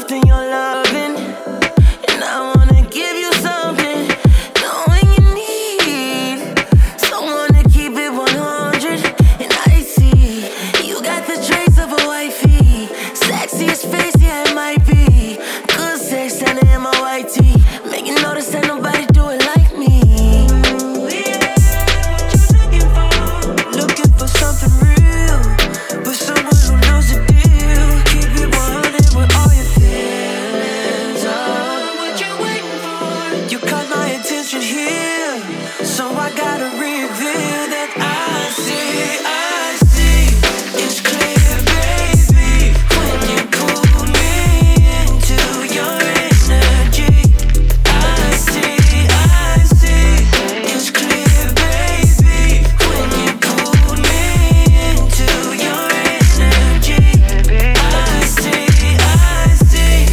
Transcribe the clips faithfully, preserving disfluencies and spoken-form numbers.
soft in your loving, and I wanna give you something, knowing you need someone to keep it one hundred. And I see you got the traits of a wifey, sexiest face, yeah, it might be. Good sex standing in my white tee, make you notice that nobody do it like me. Ooh, yeah, what you looking for? Looking for something real, but someone who knows the deal. Keep it one hundred with all your feelings. Oh, what you waiting for? You caught my attention here, so I gotta reveal that I see, I see. It's clear, baby, when you pull me into your energy. I see, I see. It's clear, baby, when you pull me into your energy. I see, I see.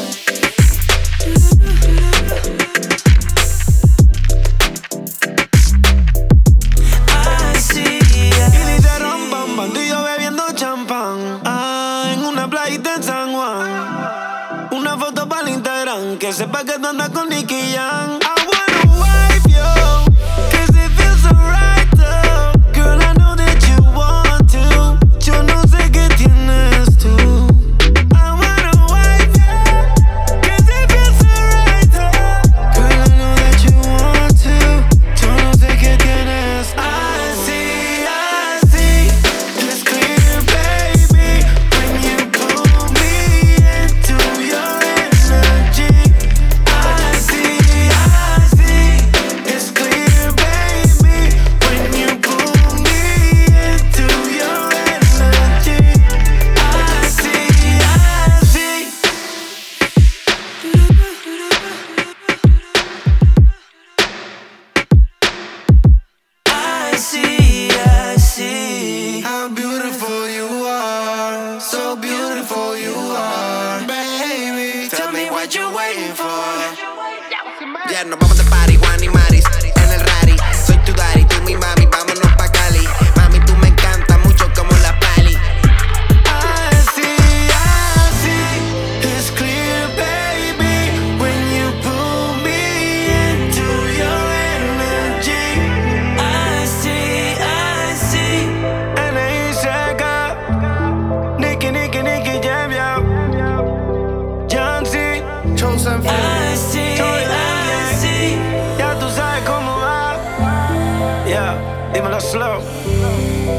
I see. Y dice rom pam pam, tú y yo bebiendo champán. Ah, en una playita en San Juan. Una foto para el Instagram, que sepa que tú andas con Nicky Jam. I wanna wipe you, cause it feels so right though. Girl, I know that you want to. Yo no sé qué tienes tú. I wanna wipe you, cause it feels so right though. Girl, I know that you want to. Yo no sé qué tienes. I see, I see. It's clear, baby, when you pull me into your energy. I see, I see. It's clear, baby, when you pull me into your energy. I see, I see. I see, I see. How beautiful you are, so beautiful you are, baby. Tell me what you're waiting for. Ya nos vamos de party, Juan y Maris, en el rari. Soy tu daddy, tú mi mami, vámonos pa' Cali. Mami, tú me encantas mucho como la pali. I see, I see. It's clear, baby, when you pull me into your energy. I see, I see. N I C K, Nicky, Nicky, Nicky Jam, yo. John C, Chosen Few. I see, I see. Ya tú sabes cómo va. Yeah, dímelo slow.